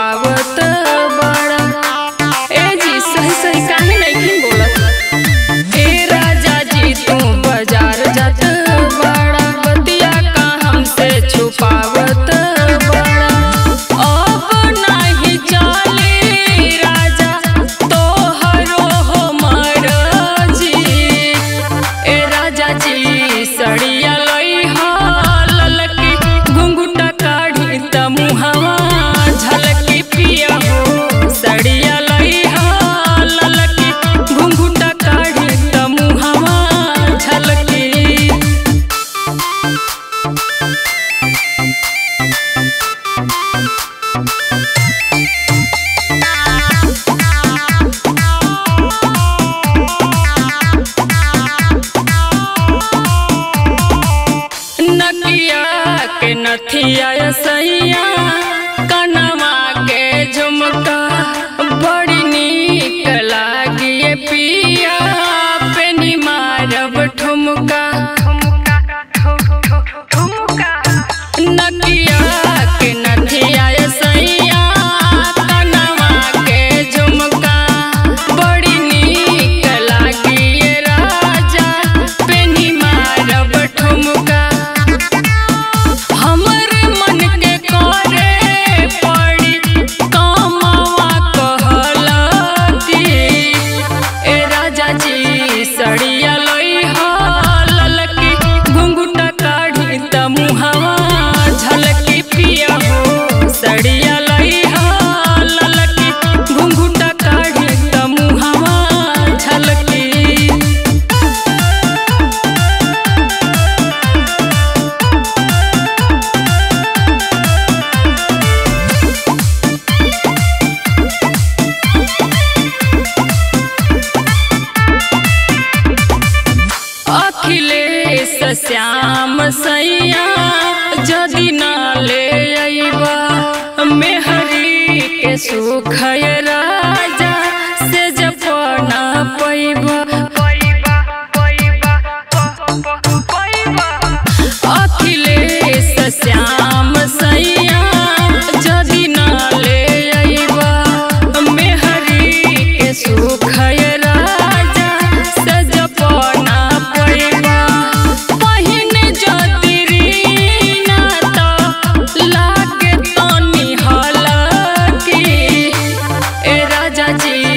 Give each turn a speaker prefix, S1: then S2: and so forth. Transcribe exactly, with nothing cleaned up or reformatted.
S1: छुपावत बड़ा। ए जी सही सही काहे नहीं बोलत। ए राजा जी तू बाजार जात बड़ा, बतिया का हमसे छुपावत बड़ा। अब नहीं चली राजा तोहरो हमर जी। ए राजा जी सड़िया लई हा ललकी, घुंघुटा काढ़ी त मुहवा झलकी पिया हो। सड़िया लई हा ललकी, घुंघुटा काढ़ी त मुहवा झलकी। नकिया के नथिया सैया, कनवा के झुमका बड़ी नीक लागिए पिया। पेनी मारब ठुमका, नकिया के नथिया सैया, कनवा के झुमका बड़ी नीक लागिए राजा। पेनी मारब ठुमका, हमर मन के करे पड़ी कामवा कहला की। ए राजा जी सड़िया लई हा ललकी, घुंघुटा काढ़ी त मुहवा झलकी पिया हो। सड़िया लई हा ललकी, घुंघुटा काढ़ी त मुहवा झलकी। अखिलेश श्याम सैया जदि ना ले अइबा, मेहरी के सुख राजा से जपना पैबा। अखिलेश श्याम सैया जदि ना ले अइबा, मेहरी के सुख राजा से जपना पैबा। पहिने जदि रीना त लागे तनी हलकी। ए राजा जी